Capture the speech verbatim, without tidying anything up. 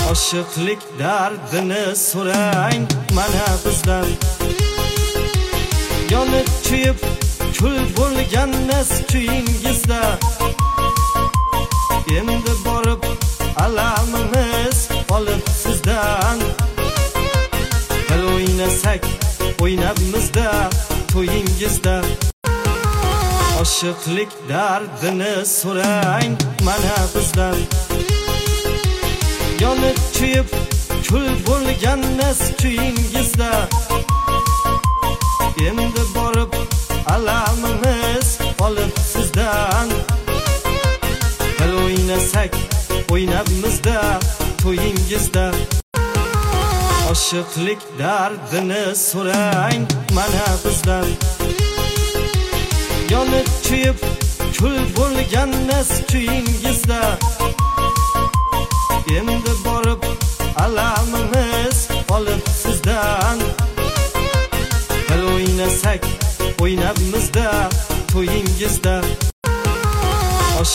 Oshiqlik dardini so'rang mana bizdan. Yonib kuyib kul bo'lgansiz kuyingizda. Endi borib alamimiz olib sizdan. Bir o'ynasak o'ynabmizda to'yingizda. Oshiqlik dardini so'rang mana bizdan. Yonib kuyib kul bo'lgansiz kuyingizda. Endi borib alamimiz olib sizdan. Bir o'ynasak o'ynabmizda to'yingizda. Oshiqlik dardini so'rang mana bizdan. Yonib kuyib kul bo'lgansiz kuyingizda. Endi borib alamimiz olib sizdan. Bir o'ynasak o'ynabmizda to'yingizda.